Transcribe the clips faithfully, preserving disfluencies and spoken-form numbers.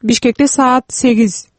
Бишкекте саат сегиз.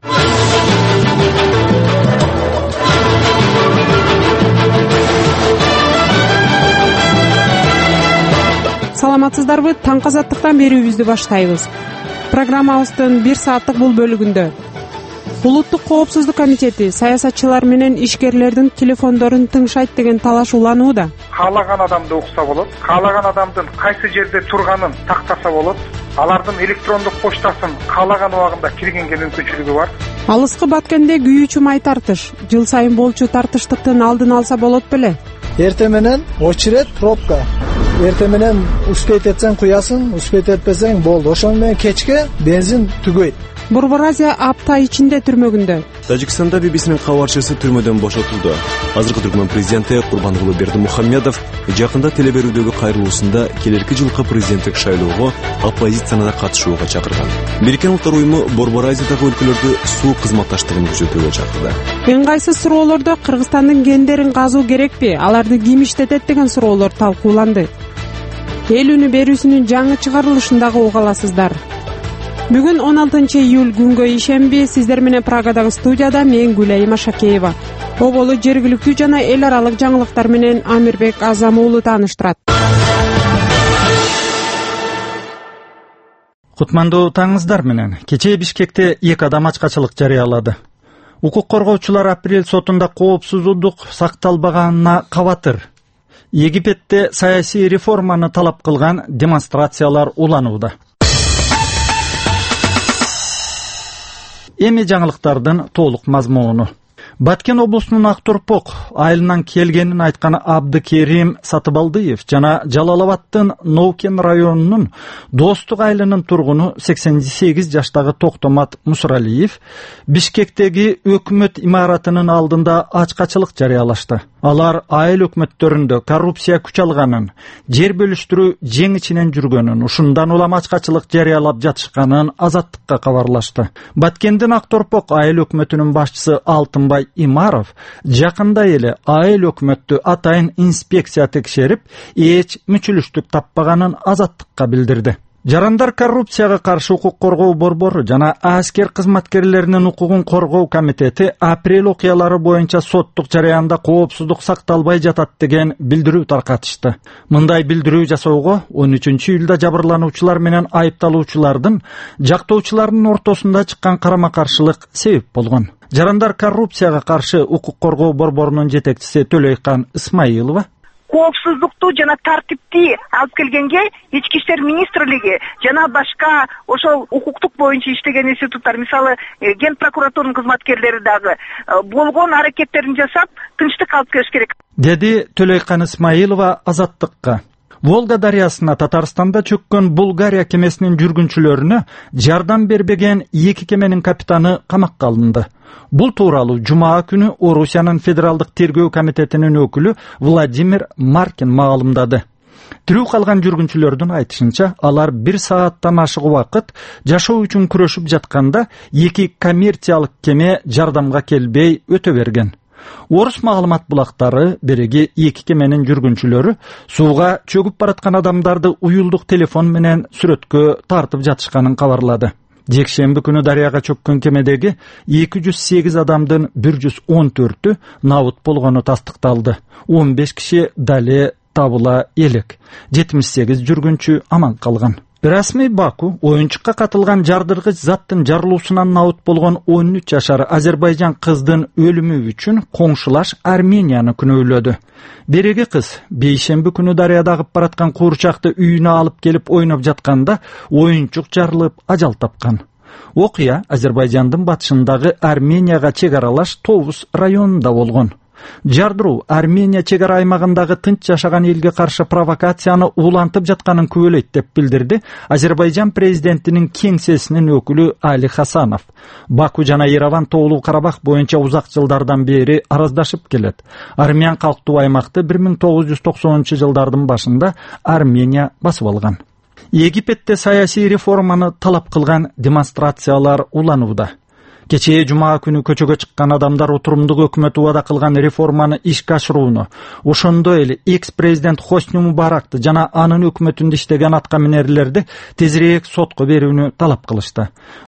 Саламатсыздарбы? Таңкы азаттыктан берүүбүздү баштайбыз. Программабыздын бир сааттык бул бөлүгүндө Улуттук коопсуздук комитети саясатчылар менен ишкерлердин телефондорун тыңшайт деген талаш уланууда. Каалаган адамды укса болот, каалаган адамдын кайсы жерде турганын тактаса болот, алардын электрондук почтасын каалаган убагында киргенге мүмкүнчүлүгү бар. Алыскы Баткенде күйүүчү май тартыш жыл сайын болчу тартыштыктын алдын алса болот беле? Эртең менен очеред пробка. Эртең менен успеть этсең куясың, успеть этпесең болду. Ошону менен кечке бензин түгөйт. Борбор Азия апта ичинде түрмөгүндө. Тажикстанда би би синин кабарчысы түрмөдөн бошотулду. Азыркы Түркмөн президенти Курбангулы Бердимухаммедов жакында телеберүүдөгү кайрылуусунда келерки жылкы президенттик шайлоого оппозицияны да катышууга чакырган. Бириккен Улуттар уюму Борбор Азиядагы өлкөлөрдү суу кызматташтыгын күчөтүүгө чакырды. Эң кайсы суроолордо Кыргызстандын гендерин казуу керекпи? Аларды ким иштетет деген суроолор талкууланды. Эл үнү берүүсүнүн жаңы чыгарылышындагы уга аласыздар. Бүгүн он алтынчы июль күнгө ишемби, сиздер менен Прагадагы студияда мен Гүлайым Ашакеева. Оболу жергиликтүү жана эл аралык жаңылыктар менен Амирбек Азам уулу тааныштырат. Кутмандуу таңыңыздар менен. Кечээ Бишкекте эки адам ачкачылык жарыялады. Укук коргоочулар апрель сотунда коопсуздук сакталбаганына кабатыр. Египетте саясий реформаны талап кылган демонстрациялар уланууда. Эми жаңылыктардын толук мазмуну. Баткен облусунун Акторпок айылынан келгенин айткан Абдыкерим Сатыбалдыев жана Жалалабадтын Новкен районунун Достук айылынын тургуну сексен сегиз жаштагы Токтомат Мусуралиев Бишкектеги өкмөт имаратынын алдында ачкачылык жарыялашты. Алар айыл өкмөттөрүндө коррупция күч алганын, жер бөлүштүрүү жеңичинен жүргөнүн, ушундан улам ачкачылык жарыялап жатышканын Азаттыкка кабарлашты. Баткендин Акторпок айыл өкмөтүнүн башчысы Алтынбай Имаров жакында эле айыл өкмөттү атайын инспекция текшерип, эч мүчүлүштүк таппаганын Азаттыкка билдирди. Жарандар коррупцияга каршы укук коргоо борбору жана аскер кызматкерлеринин укугун коргоо комитети апрель окуялары боюнча соттук жараянда коопсуздук сакталбай жатат деген билдирүү таркатышты. Мындай билдирүү жасоого он үчүнчү июлда жабырлануучулар менен айыпталуучулардын жактоочулардын ортосунда чыккан карама-каршылык себеп болгон. Жарандар коррупцияга каршы укук коргоо борборунун жетекчиси Төлөйкан Исмаилова коопсуздукту жана тартипти алып келгенге ички иштер министрлиги жана башка ошол укуктук боюнча иштеген институттар, мисалы Ген прокуратурунун кызматкерлери дагы болгон аракеттерин жасап тынчтык алып келиш керек, деди Төлөйкан Исмаилова Азаттыкка. Волга дарыясына Татарстанда чөккөн Булгария кемесинин жүргүнчүлөрүнө жардам бербеген эки кеменин капитаны камакка алынды. Бул тууралуу жума күнү Орусиянын федералдык тергөө комитетинин өкүлү Владимир Маркин маалымдады. Тирүү калган жүргүнчүлөрдүн айтышынча, алар бир сааттан ашык убакыт жашоо үчүн күрөшүп жатканда эки коммерциялык кеме жардамга келбей өтө берген. Орус маалымат булактары береги эки кеменин жүргүнчүлөрү сууга чөгүп бараткан адамдарды уюлдук телефон менен сүрөткө тартып жатышканын кабарлады. Жекшемби күнү дарыяга чөккөн кемедеги эки жүз сегиз адамдын бир жүз он төртү набыт болгону тастыкталды. он беш киши дале табыла элек. жетимиш сегиз жүргүнчү аман калган. Расмий Баку оюнчукка катылган жардыргыч заттын жарылуусунан набыт болгон он үч жашар Азербайжан кыздын өлүмү үчүн коңшулаш Арменияны күнөөлөдү. Береги кыз бейшемби күнү дарыяда агып бараткан куурчакты үйүнө алып келип ойноп жатканда оюнчук жарылып ажал тапкан. Окуя Азербайжандын батышындагы Арменияга чек аралаш Товус районунда болгон. Жардыруу Армения чегара аймагындагы тынч жашаган элге каршы провокацияны улантып жатканын күбөлөйт деп билдирди Азербайжан президентинин кеңсесинин өкүлү Али Хасанов. Баку жана Ереван Тоолуу Карабах боюнча узак жылдардан бери араздашып келет. Армян калктуу аймакты бир миң тогуз жүз токсонунчу жылдардын башында Армения басып алган. Египетте саясий реформаны талап кылган демонстрациялар уланууда. Кечээ жума күнү көчөгө чыккан адамдар отурумдук өкмөт убада кылган реформаны ишке ашырууну, ошондой эле экс-президент Хосни Мубаракты жана анын өкмөтүндө иштеген атка минерлерди тезирээк сотко берүүнү талап кылышты.